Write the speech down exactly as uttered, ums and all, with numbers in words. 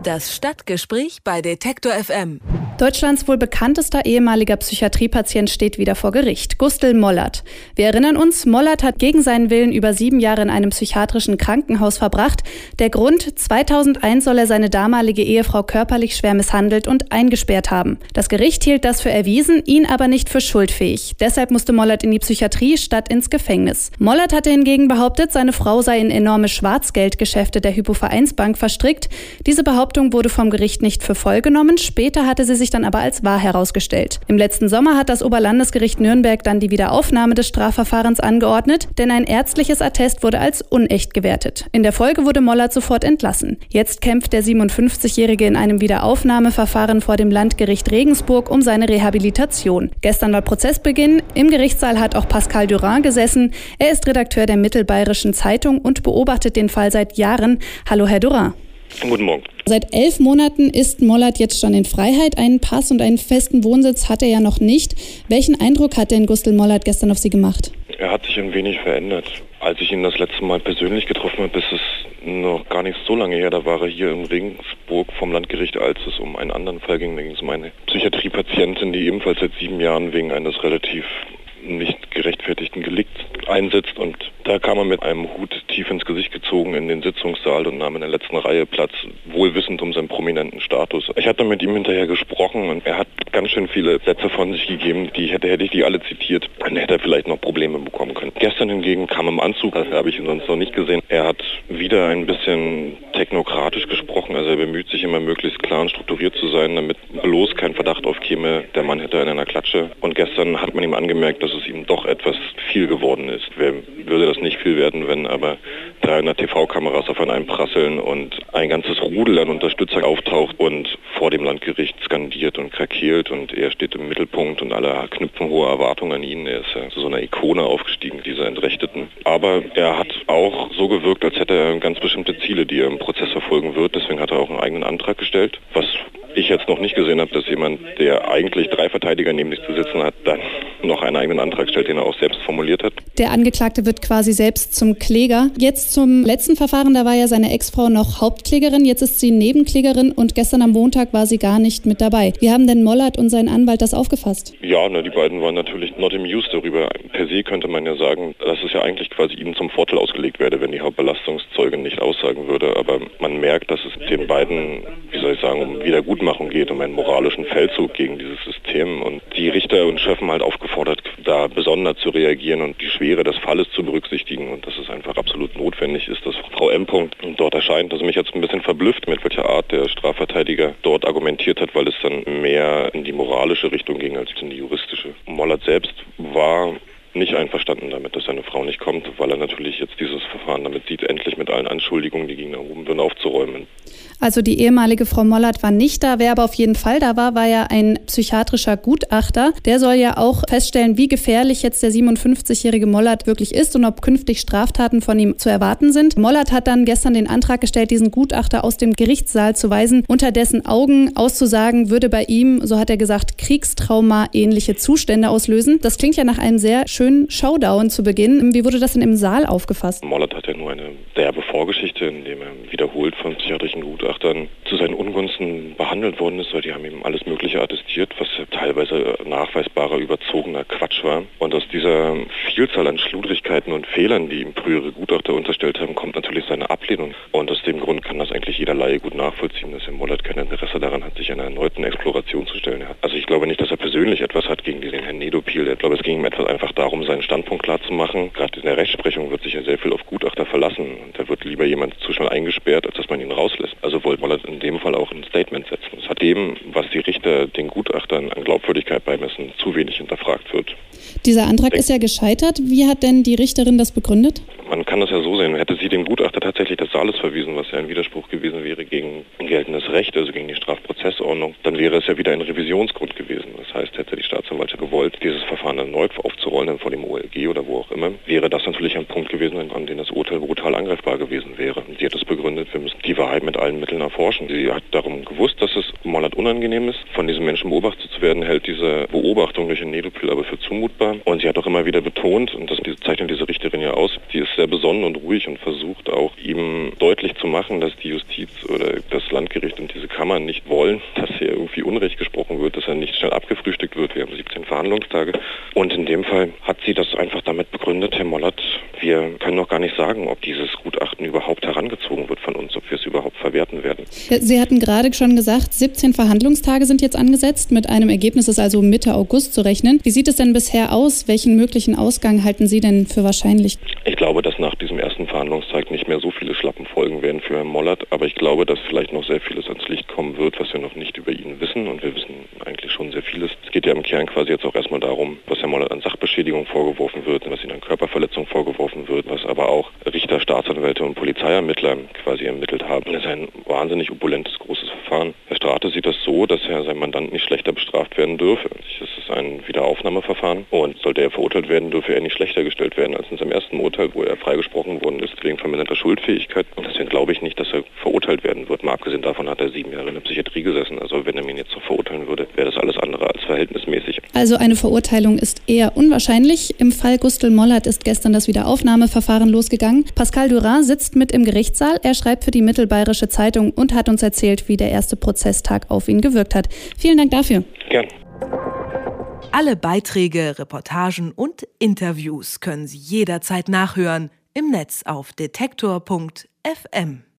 Das Stadtgespräch bei Detektor F M. Deutschlands wohl bekanntester ehemaliger Psychiatriepatient steht wieder vor Gericht, Gustl Mollert. Wir erinnern uns, Mollert hat gegen seinen Willen über sieben Jahre in einem psychiatrischen Krankenhaus verbracht. Der Grund, zweitausendeins soll er seine damalige Ehefrau körperlich schwer misshandelt und eingesperrt haben. Das Gericht hielt das für erwiesen, ihn aber nicht für schuldfähig. Deshalb musste Mollert in die Psychiatrie statt ins Gefängnis. Mollert hatte hingegen behauptet, seine Frau sei in enorme Schwarzgeldgeschäfte der Hypo-Vereinsbank verstrickt. Diese Behauptung wurde vom Gericht nicht für voll genommen. Später hatte sie sich dann aber als wahr herausgestellt. Im letzten Sommer hat das Oberlandesgericht Nürnberg dann die Wiederaufnahme des Strafverfahrens angeordnet, denn ein ärztliches Attest wurde als unecht gewertet. In der Folge wurde Mollert sofort entlassen. Jetzt kämpft der siebenundfünfzigjährige in einem Wiederaufnahmeverfahren vor dem Landgericht Regensburg um seine Rehabilitation. Gestern war Prozessbeginn. Im Gerichtssaal hat auch Pascal Durand gesessen. Er ist Redakteur der Mittelbayerischen Zeitung und beobachtet den Fall seit Jahren. Hallo, Herr Durand. Guten Morgen. Seit elf Monaten ist Mollert jetzt schon in Freiheit. Einen Pass und einen festen Wohnsitz hat er ja noch nicht. Welchen Eindruck hat denn Gustl Mollert gestern auf Sie gemacht? Er hat sich ein wenig verändert. Als ich ihn das letzte Mal persönlich getroffen habe, ist es noch gar nicht so lange her. Da war er hier in Regensburg vom Landgericht, als es um einen anderen Fall ging. Da ging es um eine Psychiatriepatientin, die ebenfalls seit sieben Jahren wegen eines relativ nicht gerechtfertigten Delikts einsetzt, und da kam er mit einem Hut tief ins Gesicht gezogen in den Sitzungssaal und nahm in der letzten Reihe Platz, wohlwissend um seinen prominenten Status. Ich hatte mit ihm hinterher gesprochen und er hat ganz schön viele Sätze von sich gegeben, die hätte, hätte ich die alle zitiert, dann hätte er vielleicht noch Probleme bekommen können. Gestern hingegen kam im Anzug, das habe ich ihn sonst noch nicht gesehen. Er hat wieder ein bisschen technokratisch gesprochen, also er bemüht sich immer möglichst klar und strukturiert zu sein, damit bloß kein Verdacht aufkäme, der Mann hätte in einer Klatsche. Und gestern hat man ihm angemerkt, dass es ihm doch etwas viel geworden ist. Wer würde das nicht viel werden, wenn aber dreihundert T V-Kameras auf einen einprasseln und ein ganzes Rudel an Unterstützern auftaucht und vor dem Landgericht skandiert und krakeelt, und er steht im Mittelpunkt und alle knüpfen hohe Erwartungen an ihn. Er ist ja zu so einer Ikone aufgestiegen, dieser Entrechteten. Aber er hat auch so gewirkt, als hätte er ganz bestimmte Ziele, die er im Prozess verfolgen wird. Deswegen hat er auch einen eigenen Antrag gestellt, was ich jetzt noch nicht gesehen habe, dass jemand, der eigentlich drei Verteidiger neben sich zu sitzen hat, dann noch einen eigenen Antrag stellt, den er auch selbst formuliert hat. Der Angeklagte wird quasi selbst zum Kläger. Jetzt zum letzten Verfahren, da war ja seine Ex-Frau noch Hauptklägerin, jetzt ist sie Nebenklägerin und gestern am Montag war sie gar nicht mit dabei. Wie haben denn Mollert und sein Anwalt das aufgefasst? Ja, ne, die beiden waren natürlich not amused darüber. Per se könnte man ja sagen, dass es ja eigentlich quasi ihnen zum Vorteil ausgelegt werde, wenn die Hauptbelastungszeugin nicht aussagen würde. Aber man merkt, dass es den beiden, wie soll ich sagen, um Wiedergutmachung geht, um einen moralischen Feldzug gegen dieses System. Und die Richter und Schöffen halt aufgefordert, da besonders zu reagieren und die Schwere des Falles zu berücksichtigen, und dass es einfach absolut notwendig ist, dass Frau M. dort erscheint. Also mich jetzt ein bisschen verblüfft, mit welcher Art der Strafverteidiger dort argumentiert hat, weil es dann mehr in die moralische Richtung ging als in die juristische. Mollert selbst war nicht einverstanden damit, dass seine Frau nicht kommt, weil er natürlich jetzt dieses Verfahren damit sieht, endlich mit allen Anschuldigungen, die gegen ihn erhoben werden, aufzuräumen. Also die ehemalige Frau Mollert war nicht da, wer aber auf jeden Fall da war, war ja ein psychiatrischer Gutachter. Der soll ja auch feststellen, wie gefährlich jetzt der siebenundfünfzigjährige Mollert wirklich ist und ob künftig Straftaten von ihm zu erwarten sind. Mollert hat dann gestern den Antrag gestellt, diesen Gutachter aus dem Gerichtssaal zu weisen. Unter dessen Augen auszusagen, würde bei ihm, so hat er gesagt, Kriegstrauma-ähnliche Zustände auslösen. Das klingt ja nach einem sehr schönen Showdown zu Beginn. Wie wurde das denn im Saal aufgefasst? Mollert hat ja nur eine derbe Vorgeschichte, indem er wiederholt von psychiatrischen Gutachtern zu seinen Ungunsten behandelt worden ist, weil die haben ihm alles Mögliche attestiert, was teilweise nachweisbarer, überzogener Quatsch war. Und aus dieser Vielzahl an Schludrigkeiten und Fehlern, die ihm frühere Gutachter unterstellt haben, kommt natürlich seine Ablehnung. Und aus dem Grund kann das eigentlich jeder Laie gut nachvollziehen, dass Herr Mollert kein Interesse daran hat, sich einer erneuten Exploration zu stellen. Also ich glaube nicht, dass er persönlich etwas hat gegen diesen Herrn Nedopil. Ich glaube, es ging ihm etwas einfach darum, seinen Standpunkt klar zu machen. Gerade in der Rechtsprechung wird sich ja sehr viel auf Gutachter verlassen. Und da wird lieber jemand zu schnell eingesperrt, als dass man ihn rauslässt. Also wollte Mollert in dem Fall auch ein Statement setzen. Es hat dem, was die Richter den Gutachtern an Glaubwürdigkeit beimessen, zu wenig hinterfragt wird. Dieser Antrag ist ja gescheitert. Wie hat denn die Richterin das begründet? Man kann das ja so sehen, hätte sie dem Gutachter tatsächlich des Saales verwiesen, was ja ein Widerspruch gewesen wäre gegen geltendes Recht, also gegen die Strafprozessordnung, dann wäre es ja wieder ein Revisionsgrund gewesen. Das heißt, hätte die Staatsanwaltschaft gewollt, dieses Verfahren erneut aufzurollen, dann vor dem O L G oder wo auch immer, wäre das natürlich ein Punkt gewesen, an dem das Urteil brutal angreifbar gewesen wäre. Sie hat es begründet, wir müssen die Wahrheit mit allen Mitteln erforschen. Sie hat darum gewusst, dass es Mollert unangenehm ist, von diesem Menschen beobachtet zu werden, hält diese Beobachtung durch den Nedopil aber für zumutbar. Ermittler. Und sie hat auch immer wieder betont, und das zeichnet diese Richterin ja aus, sie ist sehr besonnen und ruhig und versucht auch ihm deutlich zu machen, dass die Justiz oder das Landgericht und diese Kammern nicht wollen, dass hier irgendwie Unrecht gesprochen wird, dass er nicht schnell abgefrühstückt wird. Wir haben siebzehn Verhandlungstage. Und in dem Fall hat sie das einfach damit begründet, Herr Mollert, wir können noch gar nicht sagen, ob dieses Gutachten überhaupt herangezogen wird von uns, ob wir es überhaupt verwerten werden. Sie hatten gerade schon gesagt, siebzehn Verhandlungstage sind jetzt angesetzt. Mit einem Ergebnis ist also Mitte August zu rechnen. Wie sieht es denn bisher aus? Welchen möglichen Ausgang halten Sie denn für wahrscheinlich? Ich glaube, dass nach diesem ersten Verhandlungstag nicht mehr so viele Schlappen folgen werden für Herrn Mollert. Aber ich glaube, dass vielleicht noch sehr vieles ans Licht kommen wird, was wir noch nicht über ihn wissen. Und wir wissen eigentlich schon sehr vieles. Es geht ja im Kern quasi jetzt auch erstmal darum, was Herrn Mollert an Sachbeschädigung vorgeworfen wird, was ihm an Körperverletzung vorgeworfen wird, was aber auch Richter, Staatsanwälte und Polizeiermittler quasi ermittelt haben. Das ist ein wahnsinnig opulentes, großes Verfahren. Herr Strate sieht das so, dass er sein Mandant nicht schlechter bestraft werden dürfe. Es ist ein Wiederaufnahmeverfahren und sollte er verurteilt werden, dürfe er nicht schlechter gestellt werden als in seinem ersten Urteil, wo er freigesprochen worden ist wegen verminderter Schuldfähigkeit. Und deswegen glaube ich nicht, dass er verurteilt werden wird. Mal abgesehen davon hat er sieben Jahre in der Psychiatrie gesessen. Also wenn er ihn jetzt so verurteilen würde, wäre das alles andere als verhältnismäßig. Also eine Verurteilung ist eher unwahrscheinlich. Im Fall Gustl Mollert ist gestern das Wiederaufnahmeverfahren losgegangen. Pascal Durand sitzt mit im Gerichtssaal. Er schreibt für die Mittelbayerische Zeitung und hat uns erzählt, wie der erste Prozesstag auf ihn gewirkt hat. Vielen Dank dafür. Gern. Alle Beiträge, Reportagen und Interviews können Sie jederzeit nachhören im Netz auf detektor punkt f m.